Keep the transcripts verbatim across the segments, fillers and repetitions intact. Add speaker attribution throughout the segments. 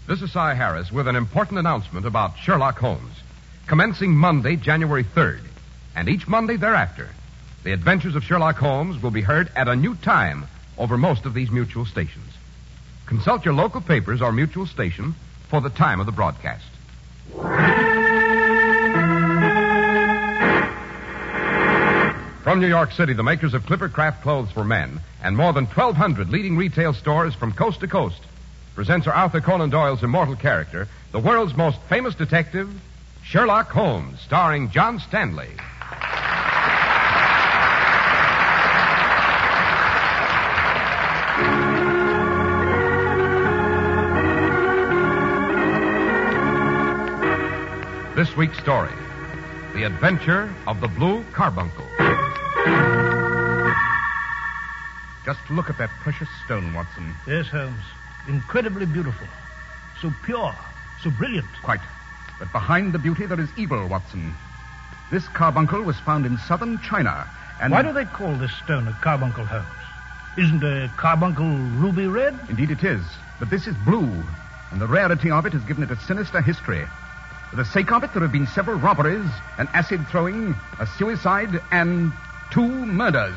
Speaker 1: This is Cy Harris with an important announcement about Sherlock Holmes. Commencing Monday, January third, and each Monday thereafter, the adventures of Sherlock Holmes will be heard at a new time over most of these mutual stations. Consult your local papers or mutual station for the time of the broadcast. From New York City, the makers of Clippercraft clothes for men and more than twelve hundred leading retail stores from coast to coast present Sir Arthur Conan Doyle's immortal character, the world's most famous detective, Sherlock Holmes, starring John Stanley. This week's story, The Adventure of the Blue Carbuncle.
Speaker 2: Just look at that precious stone, Watson.
Speaker 3: Yes, Holmes. Incredibly beautiful. So pure. So brilliant.
Speaker 2: Quite. But behind the beauty there is evil, Watson. This carbuncle was found in southern China, and...
Speaker 3: Why do they call this stone a carbuncle, Holmes? Isn't a carbuncle ruby red?
Speaker 2: Indeed it is. But this is blue, and the rarity of it has given it a sinister history. For the sake of it, there have been several robberies, an acid throwing, a suicide, and two murders.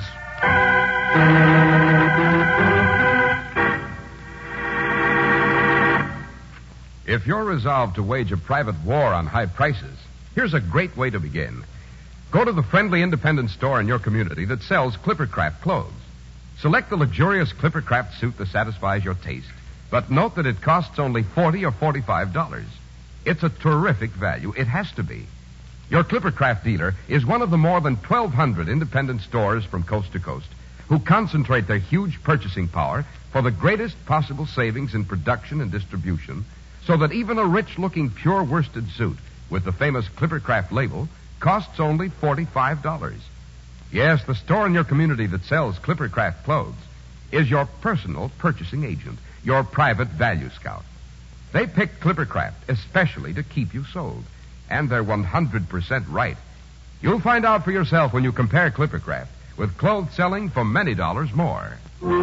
Speaker 1: If you're resolved to wage a private war on high prices, here's a great way to begin. Go to the friendly independent store in your community that sells Clippercraft clothes. Select the luxurious Clippercraft suit that satisfies your taste, but note that it costs only forty dollars or forty-five dollars. It's a terrific value. It has to be. Your Clippercraft dealer is one of the more than twelve hundred independent stores from coast to coast who concentrate their huge purchasing power for the greatest possible savings in production and distribution, so that even a rich-looking pure worsted suit with the famous Clippercraft label costs only forty-five dollars. Yes, the store in your community that sells Clippercraft clothes is your personal purchasing agent, your private value scout. They picked Clippercraft especially to keep you sold, and they're one hundred percent right. You'll find out for yourself when you compare Clippercraft with clothes selling for many dollars more.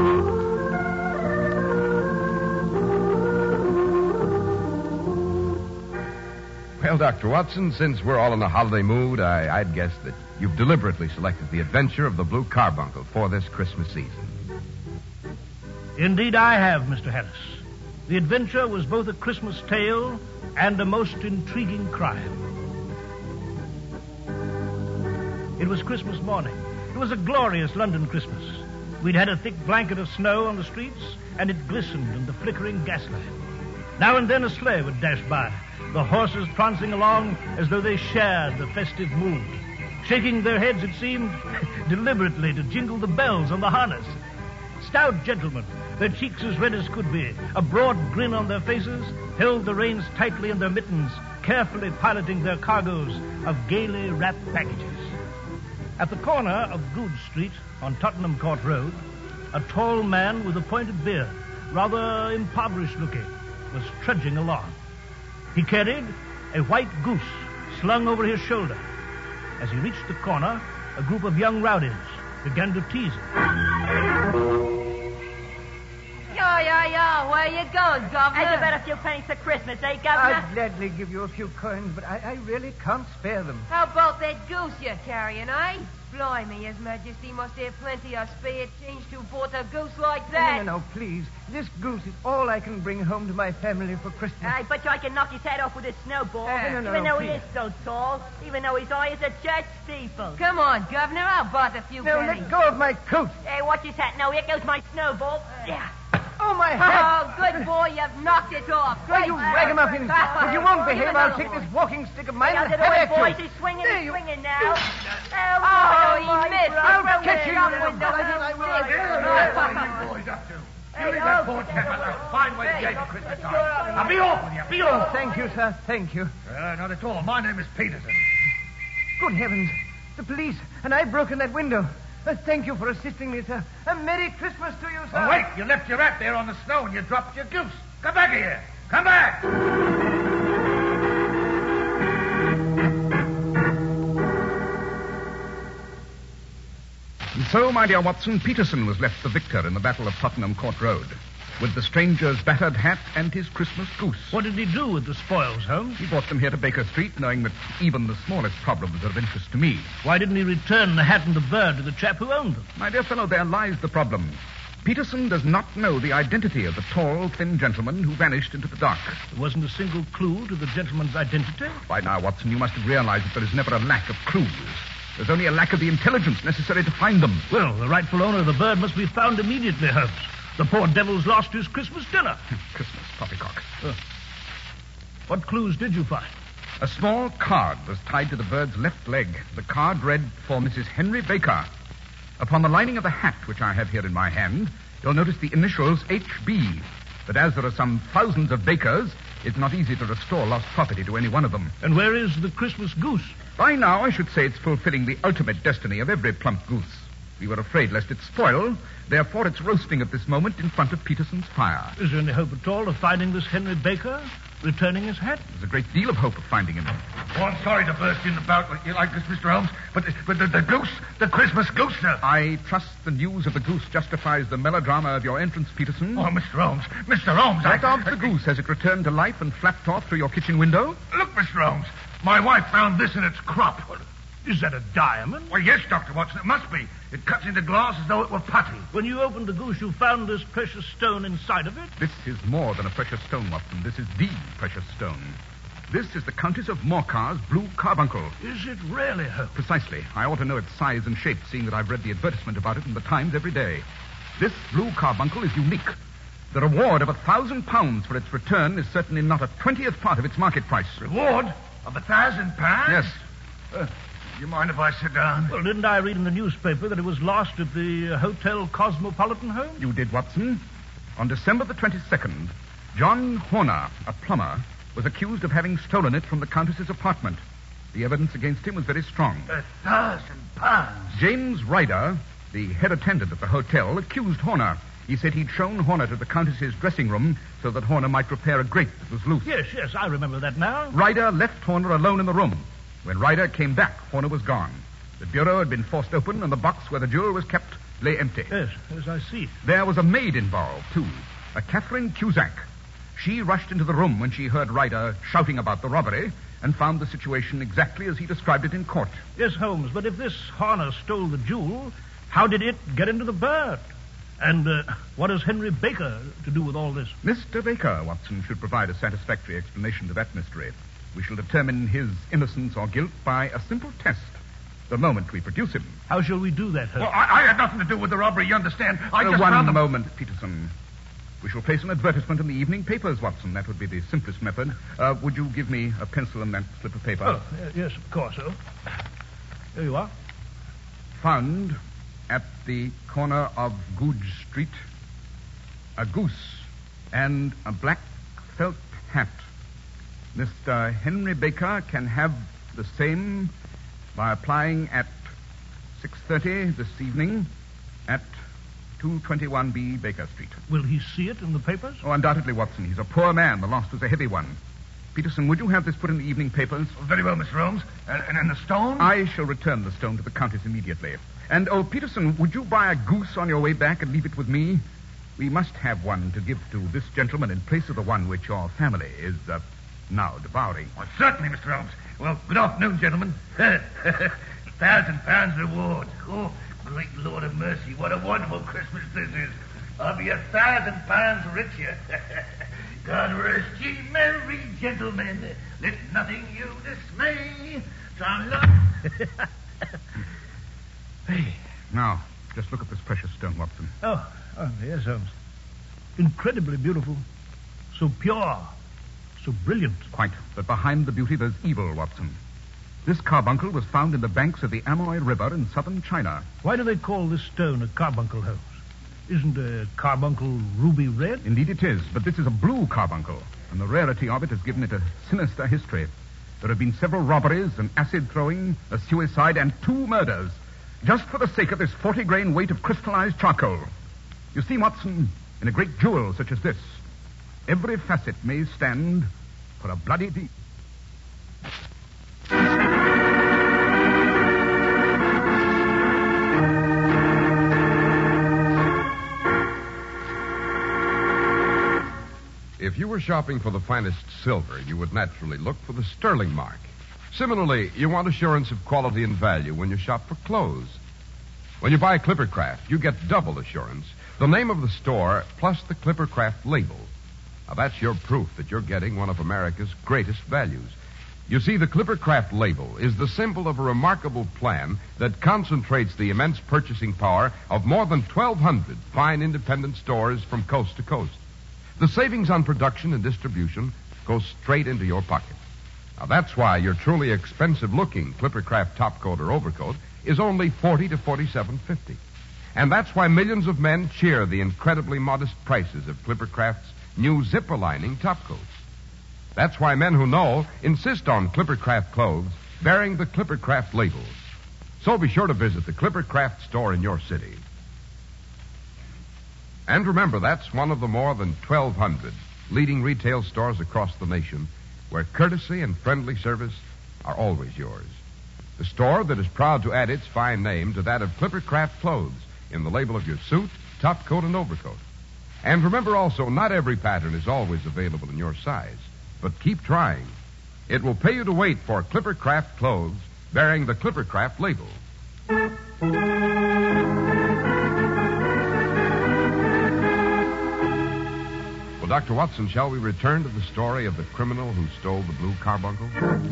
Speaker 1: Well, Doctor Watson, since we're all in a holiday mood, I, I'd guess that you've deliberately selected the adventure of the Blue Carbuncle for this Christmas season.
Speaker 3: Indeed I have, Mister Harris. The adventure was both a Christmas tale and a most intriguing crime. It was Christmas morning. It was a glorious London Christmas. We'd had a thick blanket of snow on the streets, and it glistened in the flickering gaslight. Now and then a sleigh would dash by, the horses prancing along as though they shared the festive mood, shaking their heads, it seemed, deliberately to jingle the bells on the harness. Stout gentlemen, their cheeks as red as could be, a broad grin on their faces, held the reins tightly in their mittens, carefully piloting their cargoes of gaily wrapped packages. At the corner of Goode Street on Tottenham Court Road, a tall man with a pointed beard, rather impoverished looking, was trudging along. He carried a white goose slung over his shoulder. As he reached the corner, a group of young rowdies began to tease him.
Speaker 4: Yo, yo, yo, where you going, Governor?
Speaker 5: Ain't you bet a few pennies for Christmas, eh, Governor?
Speaker 6: I'd gladly give you a few coins, but I, I really can't spare them.
Speaker 4: How about that goose you're carrying, eh? Blimey, His Majesty must have plenty of spare change to bought a goose like that.
Speaker 6: No, no, no, please. This goose is all I can bring home to my family for Christmas.
Speaker 5: I bet you I can knock his head off with a snowball.
Speaker 6: Uh, no, no,
Speaker 5: even
Speaker 6: no,
Speaker 5: though
Speaker 6: please.
Speaker 5: he is so tall, even though his eye is a church steeple.
Speaker 4: Come on, Governor, I'll bought a few
Speaker 6: No,
Speaker 4: pennies.
Speaker 6: let go of my coat.
Speaker 5: Hey, watch his hat now. Here goes my snowball. Yeah.
Speaker 6: Oh, my hat.
Speaker 4: Oh, good boy, you've knocked it off.
Speaker 6: Why, you ragamuffins. If you won't behave, I'll take this walking stick of mine
Speaker 5: Now,
Speaker 6: and
Speaker 5: the
Speaker 6: have at
Speaker 5: boys,
Speaker 6: you.
Speaker 5: he's swinging,
Speaker 6: There
Speaker 5: he's
Speaker 6: you-
Speaker 5: swinging now.
Speaker 4: Oh,
Speaker 5: Oh,
Speaker 4: he
Speaker 5: my
Speaker 4: missed.
Speaker 5: brother.
Speaker 6: I'll catch you, you
Speaker 4: Up
Speaker 6: little
Speaker 4: with the
Speaker 6: bugger.
Speaker 4: whole
Speaker 6: I will.
Speaker 4: stick.
Speaker 7: boys up to?
Speaker 5: Hey,
Speaker 7: You leave that
Speaker 5: oh,
Speaker 7: poor chap at a fine way to
Speaker 4: hey,
Speaker 7: behave at Christmas time. Now be off with you, be
Speaker 6: Oh,
Speaker 7: off.
Speaker 6: thank you, sir. Thank you.
Speaker 7: Uh, not at all. My name is Peterson.
Speaker 6: Good heavens. The police, and I've broken that window. Uh, thank you for assisting me, sir. A Merry Christmas to you, sir.
Speaker 7: Oh, wait, you left your hat there on the snow and you dropped your goose. Come back here. Come back.
Speaker 2: And so, my dear Watson, Peterson was left the victor in the Battle of Tottenham Court Road. with the stranger's battered hat and his Christmas goose.
Speaker 3: What did he do with the spoils, Holmes?
Speaker 2: He brought them here to Baker Street, knowing that even the smallest problems are of interest to me.
Speaker 3: Why didn't he return the hat and the bird to the chap who owned them?
Speaker 2: My dear fellow, there lies the problem. Peterson does not know the identity of the tall, thin gentleman who vanished into the dark.
Speaker 3: There wasn't a single clue to the gentleman's identity?
Speaker 2: By now, Watson, you must have realized that there is never a lack of clues. There's only a lack of the intelligence necessary to find them.
Speaker 3: Well, the rightful owner of the bird must be found immediately, Holmes. The poor devil's lost his Christmas dinner.
Speaker 2: Christmas poppycock.
Speaker 3: Uh, what clues did you find?
Speaker 2: A small card was tied to the bird's left leg. The card read, "For Missus Henry Baker." Upon the lining of the hat, which I have here in my hand, you'll notice the initials H B. But as there are some thousands of Bakers, it's not easy to restore lost property to any one of them.
Speaker 3: And where is the Christmas goose?
Speaker 2: By now, I should say it's fulfilling the ultimate destiny of every plump goose. We were afraid lest it spoil, therefore it's roasting at this moment in front of Peterson's fire.
Speaker 3: Is there any hope at all of finding this Henry Baker, returning his hat?
Speaker 2: There's a great deal of hope of finding him.
Speaker 7: Oh, I'm sorry to burst in about you like this, Mister Holmes, but, but the, the goose, the Christmas goose, sir.
Speaker 2: I trust the news of the goose justifies the melodrama of your entrance, Peterson.
Speaker 7: Oh, Mister Holmes, Mister Holmes,
Speaker 2: What
Speaker 7: I...
Speaker 2: of the goose? Has it returned to life and flapped off through your kitchen window?
Speaker 7: Look, Mister Holmes, my wife found this in its crop.
Speaker 3: Is that a diamond?
Speaker 7: Well, yes, Doctor Watson, it must be. It cuts into glass as though it were putty.
Speaker 3: When you opened the goose, you found this precious stone inside of it?
Speaker 2: This is more than a precious stone, Watson. This is the precious stone. This is the Countess of Morcar's blue carbuncle.
Speaker 3: Is it really, Holmes?
Speaker 2: Precisely. I ought to know its size and shape, seeing that I've read the advertisement about it in the Times every day. This blue carbuncle is unique. The reward of a thousand pounds for its return is certainly not a twentieth part of its market price.
Speaker 7: Reward of a thousand pounds?
Speaker 2: Yes.
Speaker 7: Uh, you mind if I sit down?
Speaker 3: Well, didn't I read in the newspaper that it was lost at the uh, Hotel Cosmopolitan, Holmes?
Speaker 2: You did, Watson. On December the twenty-second, John Horner, a plumber, was accused of having stolen it from the Countess's apartment. The evidence against him was very strong.
Speaker 7: A thousand pounds?
Speaker 2: James Ryder, the head attendant at the hotel, accused Horner. He said he'd shown Horner to the Countess's dressing room so that Horner might repair a grate that was loose.
Speaker 3: Yes, yes, I remember that now.
Speaker 2: Ryder left Horner alone in the room. When Ryder came back, Horner was gone. The bureau had been forced open, and the box where the jewel was kept lay empty.
Speaker 3: Yes, yes, I see.
Speaker 2: There was a maid involved, too, a Catherine Cusack. She rushed into the room when she heard Ryder shouting about the robbery and found the situation exactly as he described it in court.
Speaker 3: Yes, Holmes, but if this Horner stole the jewel, how did it get into the bird? And uh, what has Henry Baker to do with all this?
Speaker 2: Mister Baker, Watson, should provide a satisfactory explanation to that mystery. We shall determine his innocence or guilt by a simple test the moment we produce him.
Speaker 3: How shall we do that, Holmes?
Speaker 7: Well, I, I had nothing to do with the robbery, you understand? I
Speaker 2: Uh,
Speaker 7: just
Speaker 2: one
Speaker 7: found the...
Speaker 2: moment, Peterson. We shall place an advertisement in the evening papers, Watson. That would be the simplest method. Uh, would you give me a pencil and that slip of paper?
Speaker 3: Oh, uh, yes, of course, Holmes. Here you are.
Speaker 2: Found at the corner of Goodge Street a goose and a black felt hat. Mister Henry Baker can have the same by applying at six thirty this evening at two twenty-one B Baker Street.
Speaker 3: Will he see it in the papers?
Speaker 2: Oh, undoubtedly, Watson. He's a poor man. The loss was a heavy one. Peterson, would you have this put in the evening papers?
Speaker 7: Very well, Mister Holmes. And, and, and the stone?
Speaker 2: I shall return the stone to the Countess immediately. And, oh, Peterson, would you buy a goose on your way back and leave it with me? We must have one to give to this gentleman in place of the one which your family is uh, now devouring.
Speaker 7: Well, certainly, Mister Holmes. Well, good afternoon, gentlemen. Thousand pounds reward. Oh, great Lord of mercy, what a wonderful Christmas this is. I'll be a thousand pounds richer. God rest ye merry gentlemen. Let nothing you dismay.
Speaker 3: Hey.
Speaker 2: Now, just look at this precious stone, Watson.
Speaker 3: Oh, oh, yes, Holmes. Incredibly beautiful. So pure. So brilliant.
Speaker 2: Quite. But behind the beauty, there's evil, Watson. This carbuncle was found in the banks of the Amoy River in southern China.
Speaker 3: Why do they call this stone a carbuncle, Holmes? Isn't a carbuncle ruby red?
Speaker 2: Indeed it is, but this is a blue carbuncle, and the rarity of it has given it a sinister history. There have been several robberies, an acid throwing, a suicide, and two murders, just for the sake of this forty-grain weight of crystallized charcoal. You see, Watson, in a great jewel such as this, every facet may stand for a bloody deed.
Speaker 1: If you were shopping for the finest silver, you would naturally look for the sterling mark. Similarly, you want assurance of quality and value when you shop for clothes. When you buy Clippercraft, you get double assurance. The name of the store plus the Clippercraft label. Now, that's your proof that you're getting one of America's greatest values. You see, the Clippercraft label is the symbol of a remarkable plan that concentrates the immense purchasing power of more than twelve hundred fine independent stores from coast to coast. The savings on production and distribution go straight into your pocket. Now, that's why your truly expensive-looking Clippercraft topcoat or overcoat is only forty to forty-seven fifty. And that's why millions of men cheer the incredibly modest prices of Clippercraft's new zipper-lining topcoats. That's why men who know insist on Clippercraft clothes bearing the Clippercraft label. So be sure to visit the Clippercraft store in your city. And remember, that's one of the more than twelve hundred leading retail stores across the nation where courtesy and friendly service are always yours. The store that is proud to add its fine name to that of Clippercraft clothes in the label of your suit, topcoat, and overcoat. And remember also, not every pattern is always available in your size, but keep trying. It will pay you to wait for Clippercraft clothes bearing the Clippercraft label. Well, Doctor Watson, shall we return to the story of the criminal who stole the blue carbuncle?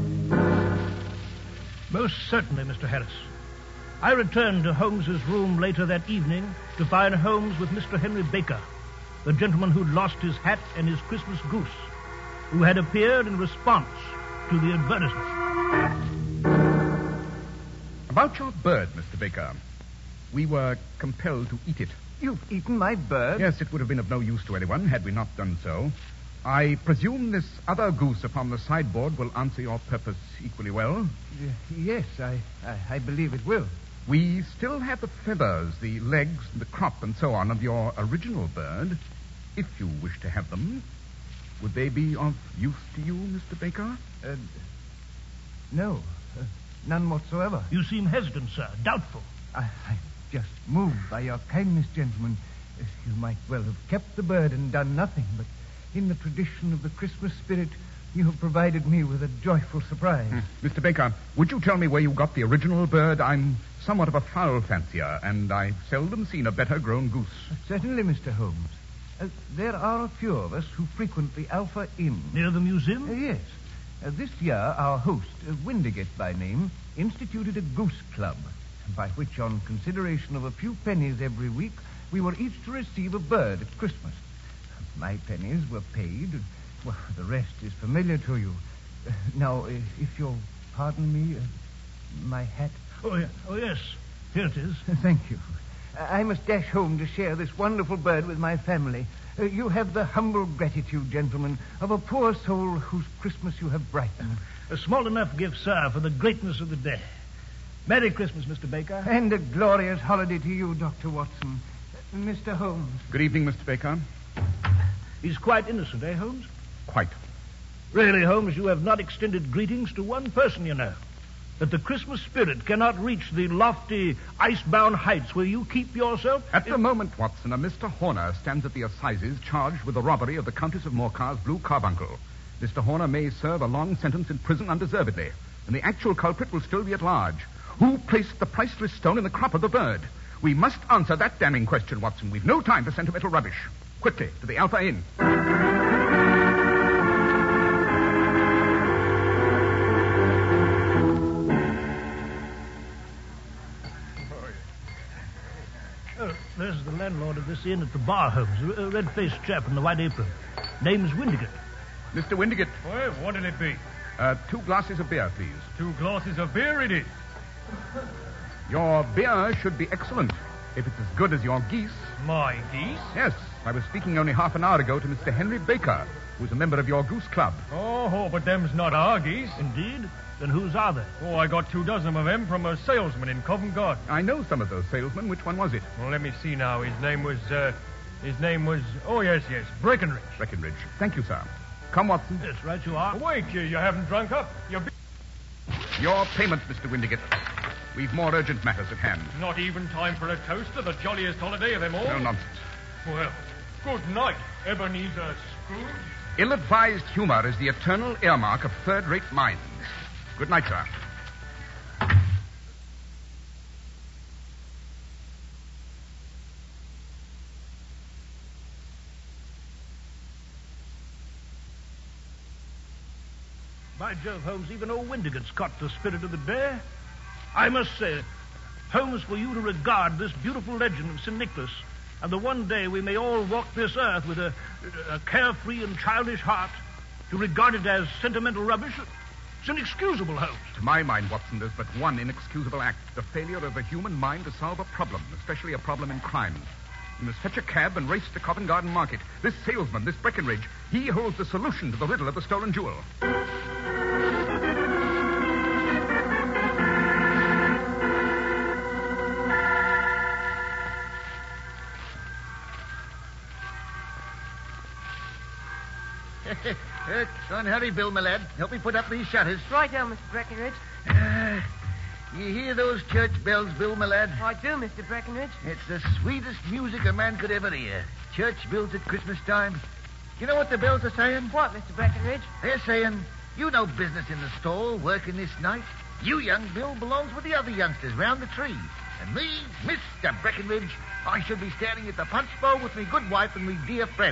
Speaker 3: Most certainly, Mister Harris. I returned to Holmes's room later that evening to find Holmes with Mister Henry Baker, the gentleman who'd lost his hat and his Christmas goose, who had appeared in response to the advertisement.
Speaker 2: About your bird, Mister Baker. We were compelled to eat it.
Speaker 6: You've eaten my bird?
Speaker 2: Yes, it would have been of no use to anyone had we not done so. I presume this other goose upon the sideboard will answer your purpose equally well?
Speaker 6: Y- yes, I, I, I believe it will.
Speaker 2: We still have the feathers, the legs, the crop, and so on of your original bird. If you wish to have them, would they be of use to you, Mister Baker?
Speaker 6: Uh, no, uh, none whatsoever.
Speaker 3: You seem hesitant, sir, doubtful.
Speaker 6: I, I'm just moved by your kindness, gentlemen. Uh, You might well have kept the bird and done nothing, but in the tradition of the Christmas spirit, you have provided me with a joyful surprise.
Speaker 2: Hmm. Mister Baker, would you tell me where you got the original bird? I'm somewhat of a fowl fancier, and I've seldom seen a better-grown goose.
Speaker 6: Certainly, Mister Holmes. Uh, there are a few of us who frequent the Alpha Inn.
Speaker 3: Near the museum?
Speaker 6: Uh, yes. Uh, this year, our host, uh, Windigate by name, instituted a goose club, by which, on consideration of a few pennies every week, we were each to receive a bird at Christmas. My pennies were paid. Well, the rest is familiar to you. Uh, now, uh, if you'll pardon me, uh, my hat.
Speaker 3: Oh, yeah. Oh, yes. Here it is.
Speaker 6: Thank you. I must dash home to share this wonderful bird with my family. Uh, you have the humble gratitude, gentlemen, of a poor soul whose Christmas you have brightened.
Speaker 3: A small enough gift, sir, for the greatness of the day. Merry Christmas, Mister Baker.
Speaker 6: And a glorious holiday to you, Doctor Watson. Uh, Mister Holmes.
Speaker 2: Good evening, Mister Baker.
Speaker 3: He's quite innocent, eh, Holmes?
Speaker 2: Quite.
Speaker 3: Really, Holmes, you have not extended greetings to one person, you know. That the Christmas spirit cannot reach the lofty, ice-bound heights where you keep yourself.
Speaker 2: At the moment, Watson, a Mister Horner stands at the assizes charged with the robbery of the Countess of Morcar's blue carbuncle. Mister Horner may serve a long sentence in prison undeservedly, and the actual culprit will still be at large. Who placed the priceless stone in the crop of the bird? We must answer that damning question, Watson. We've no time for sentimental rubbish. Quickly, to the Alpha Inn.
Speaker 3: Oh, there's the landlord of this inn at the bar, Holmes, a red-faced chap in the white apron. Name's Windigate.
Speaker 2: Mister Windigate,
Speaker 8: Well, what'll it be?
Speaker 2: uh, two glasses of beer, please.
Speaker 8: Two glasses of beer it is.
Speaker 2: Your beer should be excellent. If it's as good as your geese.
Speaker 8: My geese?
Speaker 2: Yes, I was speaking only half an hour ago to Mister Henry Baker, who's a member of your goose club.
Speaker 8: Oh, but them's not our geese.
Speaker 3: Indeed? Then whose are they?
Speaker 8: Oh, I got two dozen of them from a salesman in Covent Garden.
Speaker 2: I know some of those salesmen. Which one was it?
Speaker 8: Well, let me see now. His name was, uh, his name was, oh, yes, yes, Breckenridge.
Speaker 2: Breckenridge. Thank you, sir. Come, Watson.
Speaker 3: Yes, right you are.
Speaker 8: Oh, wait, you, you haven't drunk up. You're
Speaker 2: Your payment, Mister Windigate. We've more urgent matters at hand.
Speaker 8: not even time for a toast to the jolliest holiday of them all.
Speaker 2: No nonsense.
Speaker 8: Well, Good night, Ebenezer Scrooge.
Speaker 2: Ill-advised humor is the eternal earmark of third-rate minds. Good night, sir.
Speaker 3: By Jove, Holmes, even old Windigott's caught the spirit of the day. I must say, Holmes, for you to regard this beautiful legend of Saint Nicholas, and the one day we may all walk this earth with a, a carefree and childish heart, to regard it as sentimental rubbish, it's inexcusable, Holmes.
Speaker 2: To my mind, Watson, there's but one inexcusable act, the failure of the human mind to solve a problem, especially a problem in crime. You must fetch a cab and race to Covent Garden Market. This salesman, this Breckenridge, he holds the solution to the riddle of the stolen jewel.
Speaker 7: uh, go and hurry, Bill, my lad. Help me put up these shutters.
Speaker 4: Right on, Mister Breckenridge.
Speaker 7: Uh, you hear those church bells, Bill, my lad?
Speaker 4: I do, Mister Breckenridge.
Speaker 7: It's the sweetest music a man could ever hear. Church bells at Christmas time. You know what the bells are saying?
Speaker 4: What, Mister Breckenridge?
Speaker 7: They're saying, you no business in the stall working this night. You, young Bill, belongs with the other youngsters round the tree. And me, Mister Breckenridge, I should be standing at the punch bowl with me good wife and me dear friend.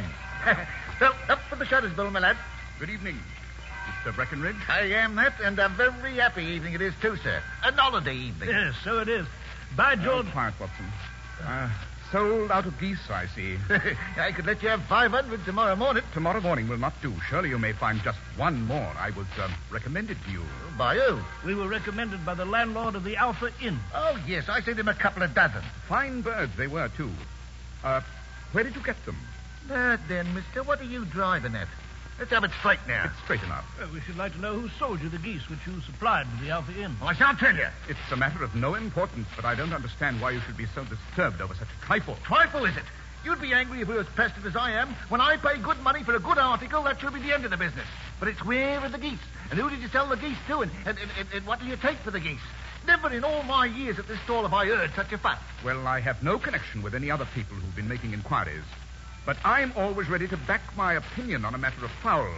Speaker 7: So, up for the shutters, Bill, my lad.
Speaker 2: Good evening, Mister Breckenridge.
Speaker 7: I am that, and a very happy evening it is, too, sir. An holiday evening.
Speaker 3: Yes, so it is. By George...
Speaker 2: Oh, quiet, Watson. Uh, sold out of geese, I see.
Speaker 7: I could let you have five hundred tomorrow morning.
Speaker 2: Tomorrow morning will not do. Surely you may find just one more. I was um, recommended to you.
Speaker 7: By who?
Speaker 3: We were recommended by the landlord of the Alpha Inn.
Speaker 7: Oh, yes, I sent him a couple of dozen.
Speaker 2: Fine birds they were, too. Uh, where did you get them?
Speaker 7: That then, mister, what are you driving at? Let's have it straight now.
Speaker 2: It's straight enough.
Speaker 3: Well, we should like to know who sold you the geese which you supplied to the Alpha Inn.
Speaker 7: Well, I shan't tell you.
Speaker 2: It's a matter of no importance, but I don't understand why you should be so disturbed over such a trifle.
Speaker 7: Trifle, is it? You'd be angry if we were as pestered as I am. When I pay good money for a good article, that should be the end of the business. But it's where are the geese? And who did you sell the geese to? And, and, and, and what do you take for the geese? Never in all my years at this stall have I heard such a fuss.
Speaker 2: Well, I have no connection with any other people who've been making inquiries. But I'm always ready to back my opinion on a matter of fowls.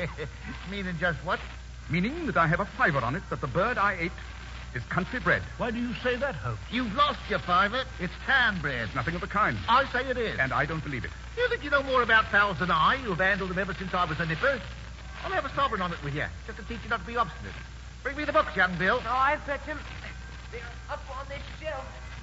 Speaker 7: Meaning just what?
Speaker 2: Meaning that I have a fiver on it that the bird I ate is country bred.
Speaker 3: Why do you say that, Holmes?
Speaker 7: You've lost your fiver. It's town bred.
Speaker 2: Nothing of the kind.
Speaker 7: I say it is.
Speaker 2: And I don't believe it.
Speaker 7: You think you know more about fowls than I, who've handled them ever since I was a nipper? I'll have a sovereign on it with you, just to teach you not to be obstinate. Bring me the books, young Bill.
Speaker 4: Oh, I've fetched them. They're up on this shelf.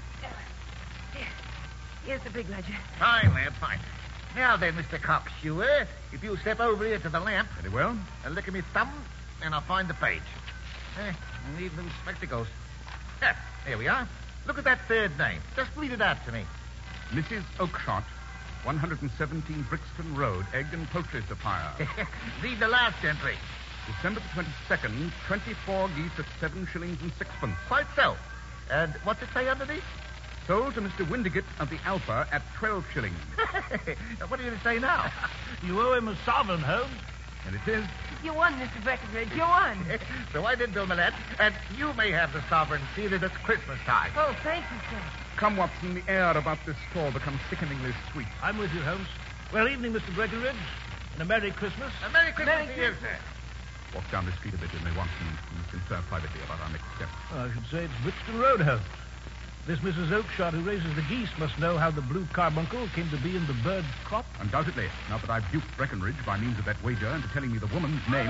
Speaker 4: Here. Here's the big ledger.
Speaker 7: Fine, lad, fine. Now then, Mister Cockskewer, if you'll step over here to the lamp
Speaker 2: Very well.
Speaker 7: and lick at me thumb, and I'll find the page. Eh, I need new spectacles. Ah, here we are. Look at that third name. Just read it out to me.
Speaker 2: Missus Oakshott, one seventeen Brixton Road, Egg and Poultry Supplier.
Speaker 7: Read the last entry.
Speaker 2: December the twenty-second, twenty-four geese at seven shillings and sixpence.
Speaker 7: Quite so. And what's it say underneath?
Speaker 2: Sold to Mister Windigate of the Alpha at twelve shillings.
Speaker 7: What are you going to say now?
Speaker 3: You owe him a sovereign, Holmes.
Speaker 2: And it is.
Speaker 4: You won, Mister Breckenridge. You won.
Speaker 7: So I did, Bill Millett. And you may have the sovereign see that it's Christmas time.
Speaker 4: Oh, thank you, sir.
Speaker 2: Come, Watson, the air about this store becomes sickeningly sweet.
Speaker 3: I'm with you, Holmes. Well, evening, Mister Breckenridge. And a Merry Christmas.
Speaker 7: A Merry Christmas
Speaker 4: Merry
Speaker 7: to you,
Speaker 4: Christmas.
Speaker 7: sir.
Speaker 2: Walk down the street a bit, and they want to confer privately about our next step.
Speaker 3: Well, I should say it's Brixton Road, Holmes. This Missus Oakshott who raises the geese must know how the blue carbuncle came to be in the bird's crop.
Speaker 2: Undoubtedly, now that I've duped Breckenridge by means of that wager into telling me the woman's name.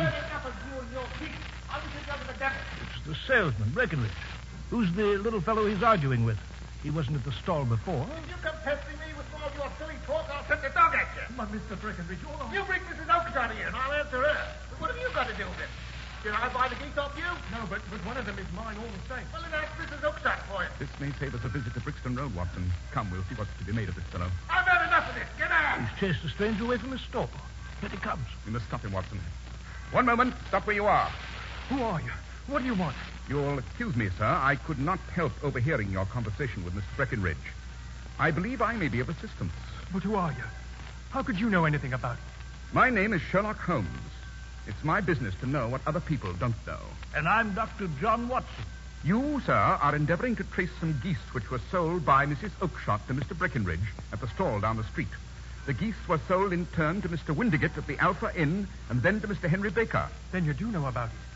Speaker 3: It's the salesman, Breckenridge. Who's the little fellow he's arguing with? He wasn't at the stall before.
Speaker 7: If you come pestering me with all your silly talk, I'll send the dog at you.
Speaker 8: But, Mister Breckenridge, all of
Speaker 7: You bring Missus Oakshott here, and I'll answer her. But what have you got to do with it? Did I buy the geese off you?
Speaker 8: No, but, but one of them is mine all the same.
Speaker 7: Well, then ask Missus Oakshott for it.
Speaker 2: This may save us a visit to Brixton Road, Watson. Come, we'll see what's to be made of this fellow.
Speaker 7: I've had enough of this. Get out.
Speaker 3: He's chased the stranger away from his stall. Here he comes.
Speaker 2: We must stop him, Watson. One moment. Stop where you are.
Speaker 8: Who are you? What do you want?
Speaker 2: You'll excuse me, sir. I could not help overhearing your conversation with Mister Breckenridge. I believe I may be of assistance.
Speaker 8: But who are you? How could you know anything about it?
Speaker 2: My name is Sherlock Holmes. It's my business to know what other people don't know.
Speaker 3: And I'm Doctor John Watson.
Speaker 2: You, sir, are endeavoring to trace some geese which were sold by Missus Oakshott to Mister Breckenridge at the stall down the street. The geese were sold in turn to Mister Windigate at the Alpha Inn and then to Mister Henry Baker.
Speaker 8: Then you do know about it.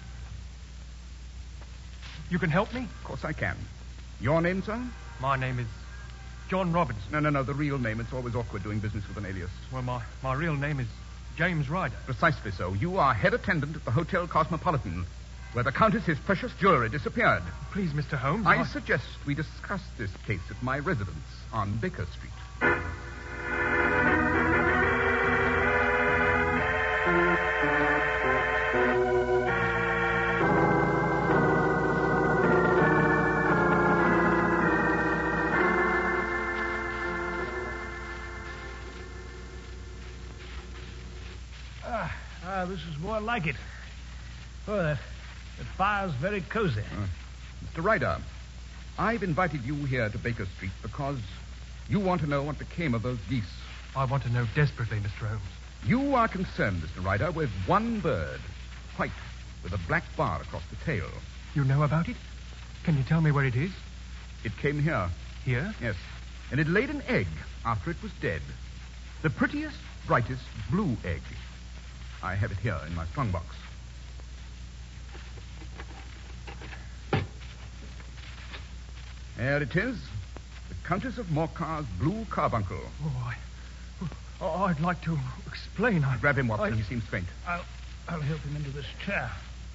Speaker 8: You can help me?
Speaker 2: Of course I can. Your name, sir?
Speaker 8: My name is John Robinson.
Speaker 2: No, no, no, the real name. It's always awkward doing business with an alias.
Speaker 8: Well, my, my real name is James Ryder.
Speaker 2: Precisely so. You are head attendant at the Hotel Cosmopolitan, where the Countess's precious jewelry disappeared.
Speaker 8: Please, Mister Holmes.
Speaker 2: I,
Speaker 8: I
Speaker 2: suggest we discuss this case at my residence on Baker Street.
Speaker 3: Ah, ah, this is more like it. Oh, that, that fire's very cozy.
Speaker 2: Uh, Mister Ryder, I've invited you here to Baker Street because you want to know what became of those geese.
Speaker 8: I want to know desperately, Mister Holmes.
Speaker 2: You are concerned, Mister Ryder, with one bird, white, with a black bar across the tail.
Speaker 8: You know about it? Can you tell me where it is?
Speaker 2: It came here.
Speaker 8: Here?
Speaker 2: Yes. And it laid an egg after it was dead. The prettiest, brightest blue egg. I have it here in my strongbox. There it is. The Countess of Morcar's blue carbuncle.
Speaker 8: Oh, I... Oh, I'd like to explain. I...
Speaker 2: Grab him, Watson.
Speaker 3: I-
Speaker 2: He seems faint.
Speaker 3: I'll, I'll help him into this chair.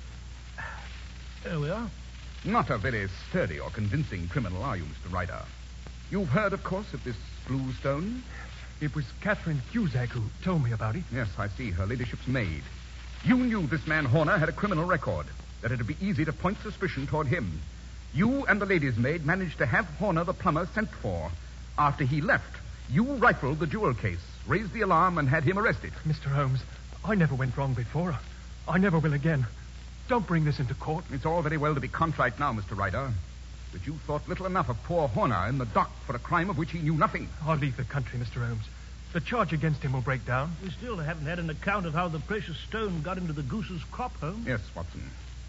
Speaker 3: There we are.
Speaker 2: Not a very sturdy or convincing criminal, are you, Mister Ryder? You've heard, of course, of this blue stone?
Speaker 8: It was Catherine Cusack who told me about it.
Speaker 2: Yes, I see. Her ladyship's maid. You knew this man Horner had a criminal record, that it'd be easy to point suspicion toward him. You and the lady's maid managed to have Horner the plumber sent for. After he left, you rifled the jewel case, raised the alarm, and had him arrested.
Speaker 8: Mister Holmes, I never went wrong before. I never will again. Don't bring this into court.
Speaker 2: It's all very well to be contrite now, Mister Ryder, but you thought little enough of poor Horner in the dock for a crime of which he knew nothing.
Speaker 8: I'll leave the country, Mister Holmes. The charge against him will break down.
Speaker 3: We still haven't had an account of how the precious stone got into the goose's crop, Holmes.
Speaker 2: Yes, Watson.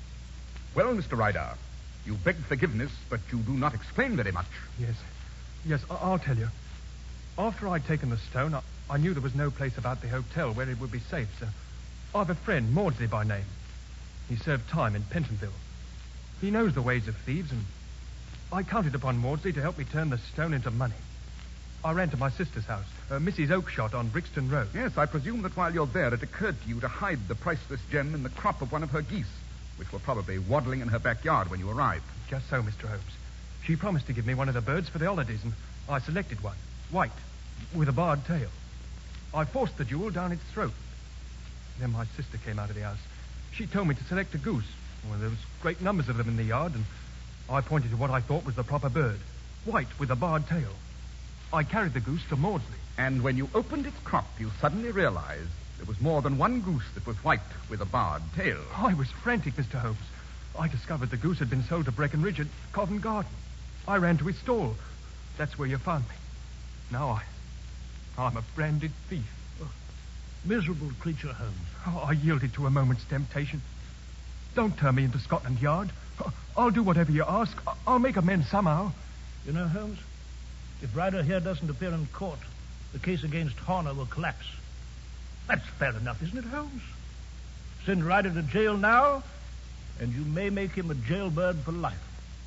Speaker 2: Well, Mister Ryder, you begged forgiveness, but you do not explain very much.
Speaker 8: Yes. Yes, I- I'll tell you. After I'd taken the stone, I-, I knew there was no place about the hotel where it would be safe, so I've a friend, Maudsley by name. He served time in Pentonville. He knows the ways of thieves, and I counted upon Maudsley to help me turn the stone into money. I ran to my sister's house, uh, Missus Oakshott on Brixton Road.
Speaker 2: Yes, I presume that while you're there, it occurred to you to hide the priceless gem in the crop of one of her geese, which were probably waddling in her backyard when you arrived.
Speaker 8: Just so, Mister Holmes. She promised to give me one of the birds for the holidays, and I selected one, white, with a barred tail. I forced the jewel down its throat. Then my sister came out of the house. She told me to select a goose. Well, there was great numbers of them in the yard, and I pointed to what I thought was the proper bird, white with a barred tail. I carried the goose to Maudsley.
Speaker 2: And when you opened its crop, you suddenly realized there was more than one goose that was white with a barred tail.
Speaker 8: I was frantic, Mister Holmes. I discovered the goose had been sold to Breckenridge at Covent Garden. I ran to his stall. That's where you found me. Now I... I'm a branded thief.
Speaker 3: Miserable creature, Holmes.
Speaker 8: Oh, I yielded to a moment's temptation. Don't turn me into Scotland Yard. I'll do whatever you ask. I- I'll make amends somehow.
Speaker 3: You know, Holmes, if Ryder here doesn't appear in court, the case against Horner will collapse. That's fair enough, isn't it, Holmes? Send Ryder to jail now, and you may make him a jailbird for life.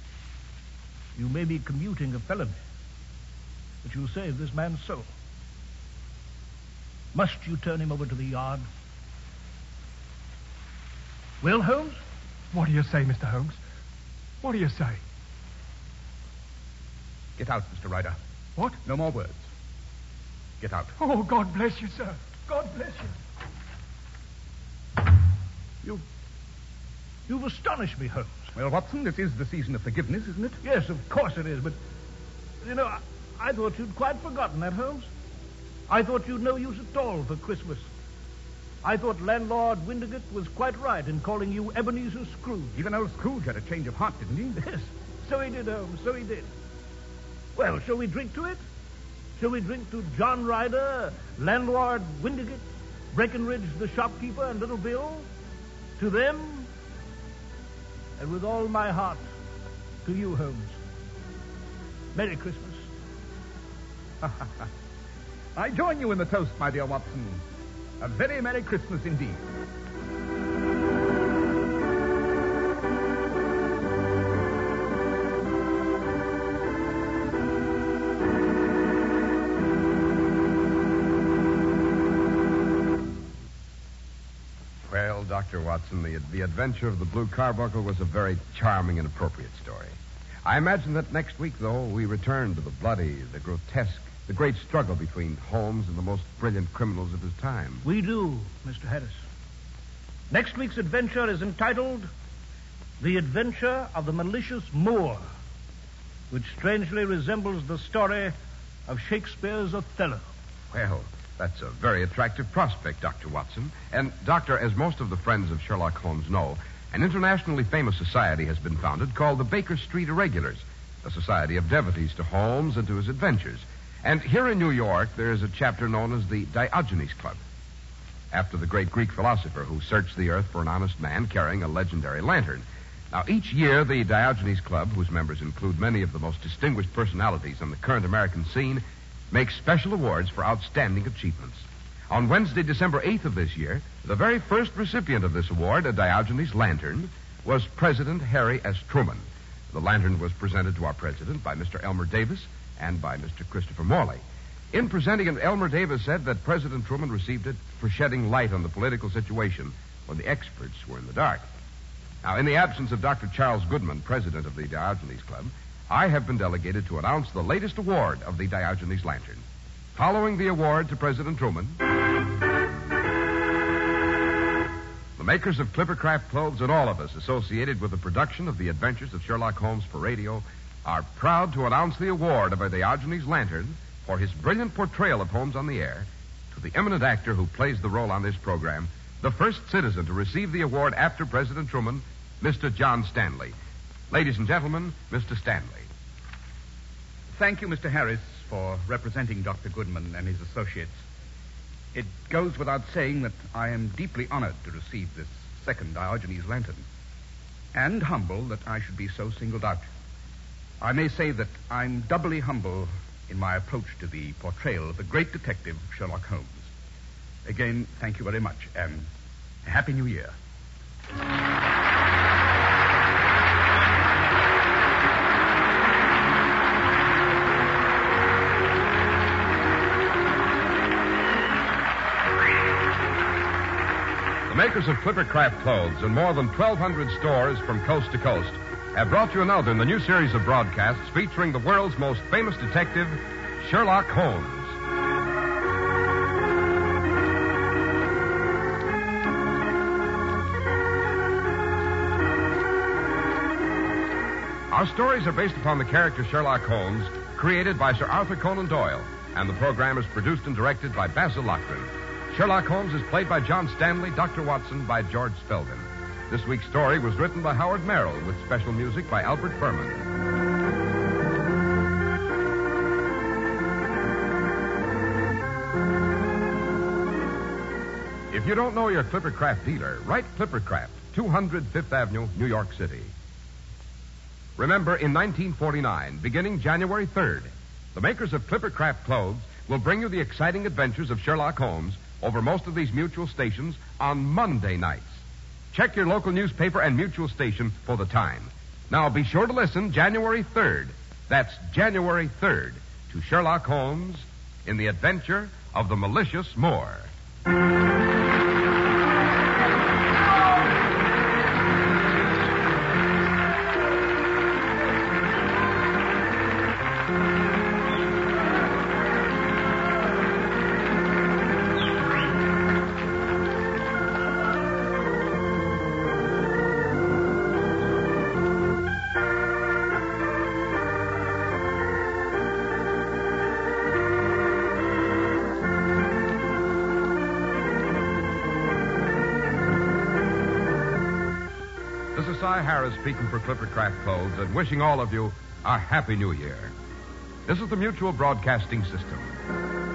Speaker 3: You may be commuting a felony, but you'll save this man's soul. Must you turn him over to the yard? Well, Holmes?
Speaker 8: What do you say, Mister Holmes? What do you say?
Speaker 2: Get out, Mister Ryder.
Speaker 8: What?
Speaker 2: No more words. Get out.
Speaker 8: Oh, God bless you, sir. God bless you.
Speaker 3: You... You've astonished me, Holmes.
Speaker 2: Well, Watson, this is the season of forgiveness, isn't it?
Speaker 3: Yes, of course it is, but... You know, I, I thought you'd quite forgotten that, Holmes. I thought you'd no use at all for Christmas. I thought landlord Windigate was quite right in calling you Ebenezer Scrooge.
Speaker 2: Even old Scrooge had a change of heart, didn't he?
Speaker 3: Yes, so he did, Holmes, so he did. Well, shall we drink to it? Shall we drink to John Ryder, landlord Windigate, Breckenridge the shopkeeper, and Little Bill? To them, and with all my heart, to you, Holmes. Merry Christmas.
Speaker 2: I join you in the toast, my dear Watson. A very Merry Christmas indeed.
Speaker 1: Well, Doctor Watson, the, the adventure of the Blue Carbuncle was a very charming and appropriate story. I imagine that next week, though, we return to the bloody, the grotesque, the great struggle between Holmes and the most brilliant criminals of his time.
Speaker 3: We do, Mister Harris. Next week's adventure is entitled The Adventure of the Malicious Moor, which strangely resembles the story of Shakespeare's Othello.
Speaker 1: Well, that's a very attractive prospect, Doctor Watson. And, Doctor, as most of the friends of Sherlock Holmes know, an internationally famous society has been founded called the Baker Street Irregulars, a society of devotees to Holmes and to his adventures. And here in New York, there is a chapter known as the Diogenes Club, after the great Greek philosopher who searched the earth for an honest man carrying a legendary lantern. Now, each year, the Diogenes Club, whose members include many of the most distinguished personalities on the current American scene, makes special awards for outstanding achievements. On Wednesday, December eighth of this year, the very first recipient of this award, a Diogenes lantern, was President Harry S. Truman. The lantern was presented to our president by Mister Elmer Davis and by Mister Christopher Morley. In presenting it, Elmer Davis said that President Truman received it for shedding light on the political situation when the experts were in the dark. Now, in the absence of Doctor Charles Goodman, president of the Diogenes Club, I have been delegated to announce the latest award of the Diogenes lantern. Following the award to President Truman, the makers of Clippercraft clothes and all of us associated with the production of the adventures of Sherlock Holmes for radio are proud to announce the award of a Diogenes lantern for his brilliant portrayal of Holmes on the air to the eminent actor who plays the role on this program, the first citizen to receive the award after President Truman, Mister John Stanley. Ladies and gentlemen, Mister Stanley.
Speaker 2: Thank you, Mister Harris, for representing Doctor Goodman and his associates. It goes without saying that I am deeply honored to receive this second Diogenes lantern, and humble that I should be so singled out. I may say that I'm doubly humble in my approach to the portrayal of the great detective Sherlock Holmes. Again, thank you very much, and a Happy New Year.
Speaker 1: The makers of Clippercraft clothes in more than twelve hundred stores from coast to coast have brought you another in the new series of broadcasts featuring the world's most famous detective, Sherlock Holmes. Our stories are based upon the character Sherlock Holmes, created by Sir Arthur Conan Doyle, and the program is produced and directed by Basil Loughlin. Sherlock Holmes is played by John Stanley, Doctor Watson by George Spelvin. This week's story was written by Howard Merrill with special music by Albert Furman. If you don't know your Clippercraft dealer, write Clippercraft, two hundred Fifth Avenue, New York City. Remember, in nineteen forty-nine, beginning January third, the makers of Clippercraft clothes will bring you the exciting adventures of Sherlock Holmes over most of these mutual stations on Monday nights. Check your local newspaper and mutual station for the time. Now, be sure to listen January third. That's January third to Sherlock Holmes in the adventure of the malicious Moor. This is Cy Harris speaking for Clippercraft Clothes and wishing all of you a Happy New Year. This is the Mutual Broadcasting System.